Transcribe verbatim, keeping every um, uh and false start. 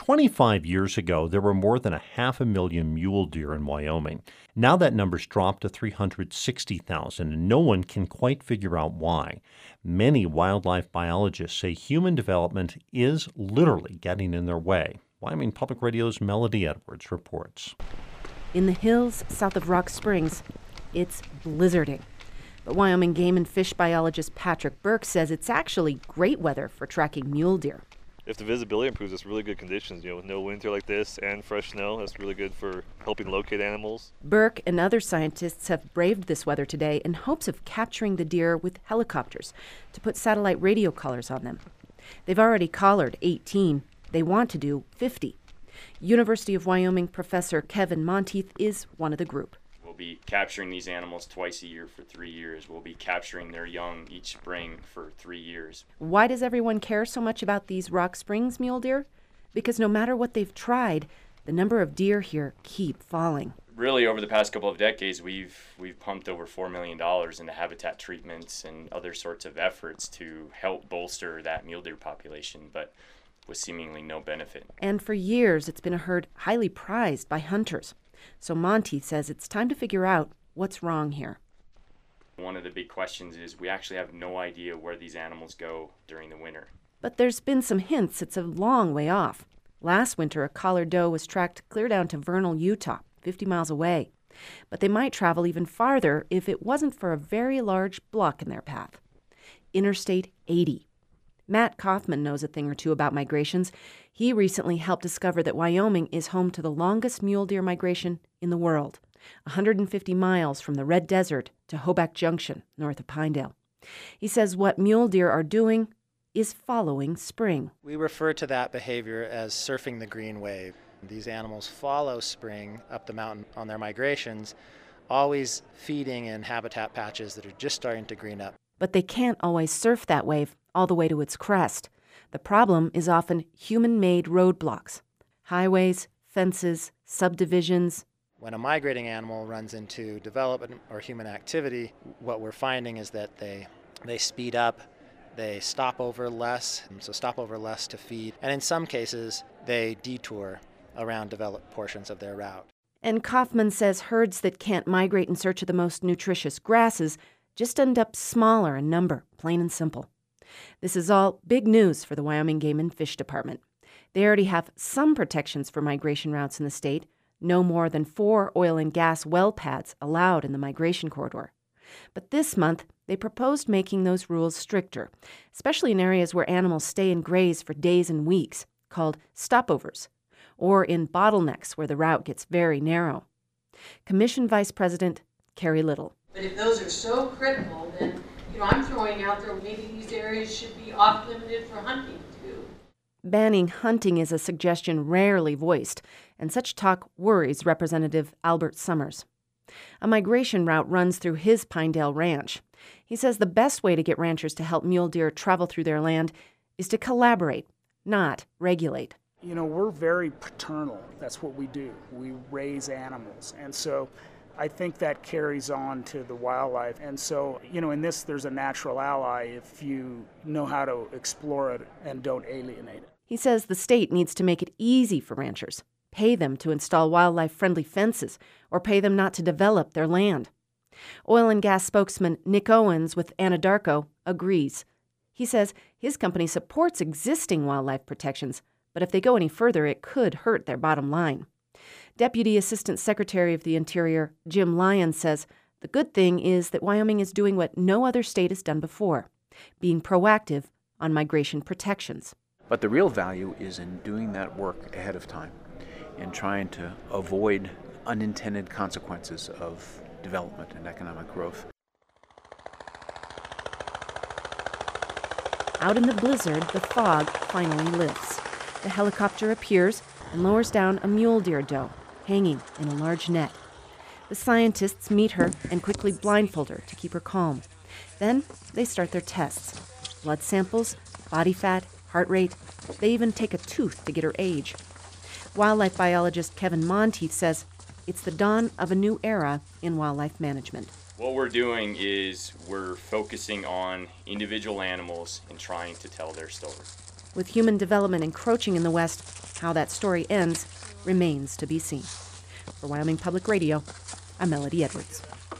twenty-five years ago, there were more than a half a million mule deer in Wyoming. Now that number's dropped to three hundred sixty thousand, and no one can quite figure out why. Many wildlife biologists say human development is literally getting in their way. Wyoming Public Radio's Melody Edwards reports. In the hills south of Rock Springs, it's blizzarding. But Wyoming game and fish biologist Patrick Burke says it's actually great weather for tracking mule deer. If the visibility improves, it's really good conditions. You know, with no winter like this and fresh snow, that's really good for helping locate animals. Burke and other scientists have braved this weather today in hopes of capturing the deer with helicopters to put satellite radio collars on them. They've already collared eighteen. They want to do fifty. University of Wyoming professor Kevin Monteith is one of the group. We'll be capturing these animals twice a year for three years. We'll be capturing their young each spring for three years. Why does everyone care so much about these Rock Springs mule deer? Because no matter what they've tried, the number of deer here keep falling. Really, over the past couple of decades, we've we've pumped over four million dollars into habitat treatments and other sorts of efforts to help bolster that mule deer population, but with seemingly no benefit. And for years, it's been a herd highly prized by hunters. So Monteith says it's time to figure out what's wrong here. One of the big questions is we actually have no idea where these animals go during the winter. But there's been some hints it's a long way off. Last winter, a collared doe was tracked clear down to Vernal, Utah, fifty miles away. But they might travel even farther if it wasn't for a very large block in their path. Interstate eighty. Matt Kaufman knows a thing or two about migrations. He recently helped discover that Wyoming is home to the longest mule deer migration in the world, one hundred fifty miles from the Red Desert to Hoback Junction, north of Pinedale. He says what mule deer are doing is following spring. We refer to that behavior as surfing the green wave. These animals follow spring up the mountain on their migrations, always feeding in habitat patches that are just starting to green up. But they can't always surf that wave all the way to its crest. The problem is often human-made roadblocks, highways, fences, subdivisions. When a migrating animal runs into development or human activity, what we're finding is that they they speed up, they stop over less, so stop over less to feed, and in some cases, they detour around developed portions of their route. And Kaufman says herds that can't migrate in search of the most nutritious grasses just end up smaller in number, plain and simple. This is all big news for the Wyoming Game and Fish Department. They already have some protections for migration routes in the state, no more than four oil and gas well pads allowed in the migration corridor. But this month, they proposed making those rules stricter, especially in areas where animals stay and graze for days and weeks, called stopovers, or in bottlenecks where the route gets very narrow. Commission Vice President Carrie Little. But if those are so critical, then, you know, I'm throwing out there maybe these areas should be off-limited for hunting, too. Banning hunting is a suggestion rarely voiced, and such talk worries Representative Albert Summers. A migration route runs through his Pinedale ranch. He says the best way to get ranchers to help mule deer travel through their land is to collaborate, not regulate. You know, we're very paternal. That's what we do. We raise animals. And so I think that carries on to the wildlife. And so, you know, in this, there's a natural ally if you know how to explore it and don't alienate it. He says the state needs to make it easy for ranchers, pay them to install wildlife-friendly fences, or pay them not to develop their land. Oil and gas spokesman Nick Owens with Anadarko agrees. He says his company supports existing wildlife protections, but if they go any further, it could hurt their bottom line. Deputy Assistant Secretary of the Interior Jim Lyons says the good thing is that Wyoming is doing what no other state has done before, being proactive on migration protections. But the real value is in doing that work ahead of time and trying to avoid unintended consequences of development and economic growth. Out in the blizzard, the fog finally lifts. The helicopter appears and lowers down a mule deer doe, hanging in a large net. The scientists meet her and quickly blindfold her to keep her calm. Then they start their tests. Blood samples, body fat, heart rate. They even take a tooth to get her age. Wildlife biologist Kevin Monteith says it's the dawn of a new era in wildlife management. What we're doing is we're focusing on individual animals and trying to tell their story. With human development encroaching in the West, How that story ends remains to be seen. For Wyoming Public Radio, I'm Melody Edwards.